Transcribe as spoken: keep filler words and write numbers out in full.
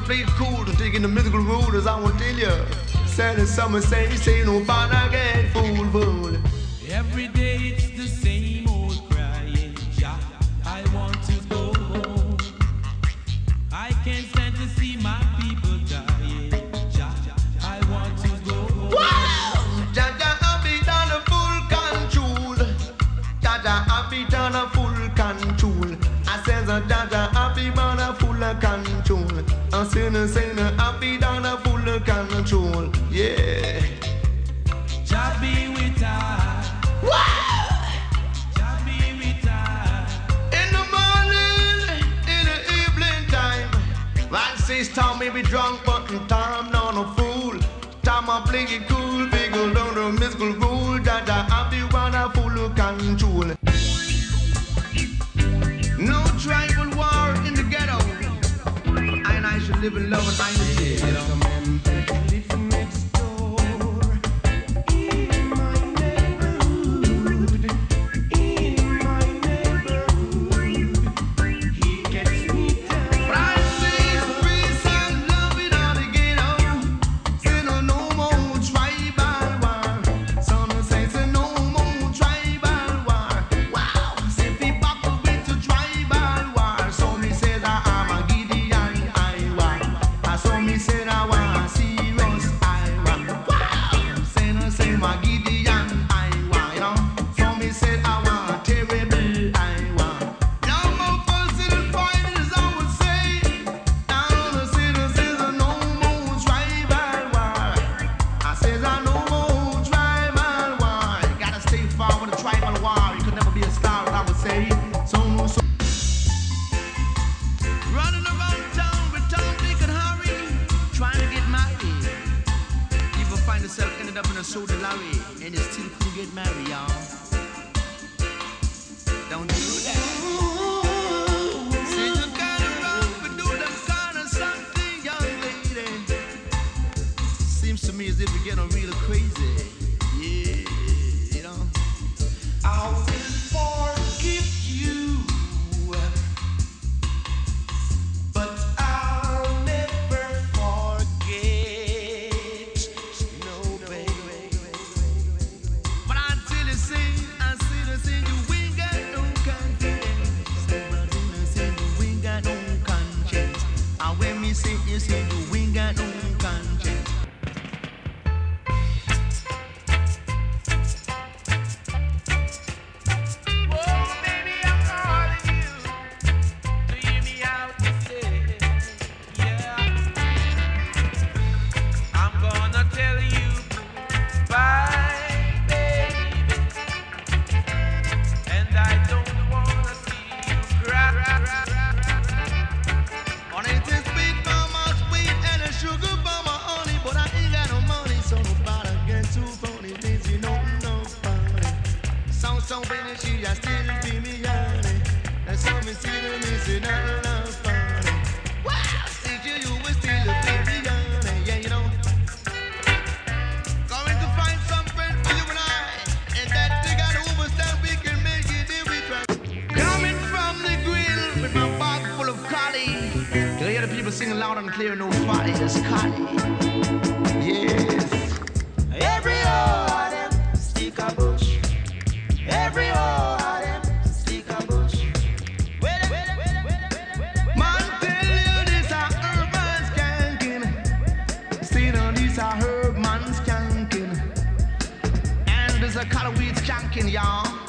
play it cool, to take in the mythical road, as I won't tell you. Saturday summer say, say nobody get fool, fool. Every day it's the same old crying, Jah, I want to go home. I can't stand to see my people dying, Jah, I want to go home. Wow! Jah, Jah, I be done a full control. Jah, Jah, I be done a full control. I says a Jah, Jah, I be done a full control. I say, say, I be done a full control. Yeah. Jah be with us. Jah be with us. In the morning, in the evening time. One says Tom may be drunk, but in time not a fool. Time I play it cool, big old down the mystical rule. That I be one a full control. No tribal war in the ghetto. I and I should live in love and unity, you know. And you still couldn't get married, y'all. Don't do that. See, you gotta run but do them kind of something, young lady. Seems to me as if you're getting real crazy. Yeah, you know. I will forgive you, but I'll never forget. No, baby. Say you say you ain't got no conscience. Oh, baby, I'm calling you to hear me out to say, yeah. I'm gonna tell you bye, baby, and I don't wanna see you cry. On it is sweet mama, sweet and a sugar for my honey, but I ain't got no money, so nobody get too funny. Things you know, no funny. So so baby, she just still be me honey. That's how me see the missing out of funny. Wow, see you, you will still be me honey, yeah you know. Going to find some friend for you and I, and that they got over that we can make it if we try. Coming from the grill with my bag full of collie. You hear the people singing loud and clear, no folly, just collie. Yes. Every one of them stick a bush. Every one of them stick a bush. Man, tell you this a herb man skanking. Still on this a herb man skanking. And there's a color weed skanking, y'all.